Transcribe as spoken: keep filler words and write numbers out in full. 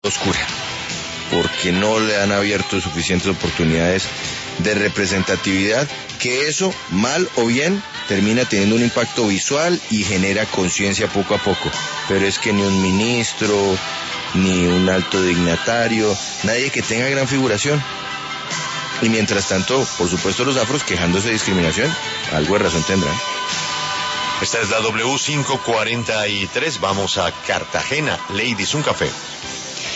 oscura, porque no le han abierto suficientes oportunidades de representatividad, que eso, mal o bien, termina teniendo un impacto visual y genera conciencia poco a poco. Pero es que ni un ministro, ni un alto dignatario, nadie que tenga gran figuración. Y mientras tanto, por supuesto, los afros quejándose de discriminación, algo de razón tendrán. Esta es la W quinientos cuarenta y tres, vamos a Cartagena. Ladies, un café.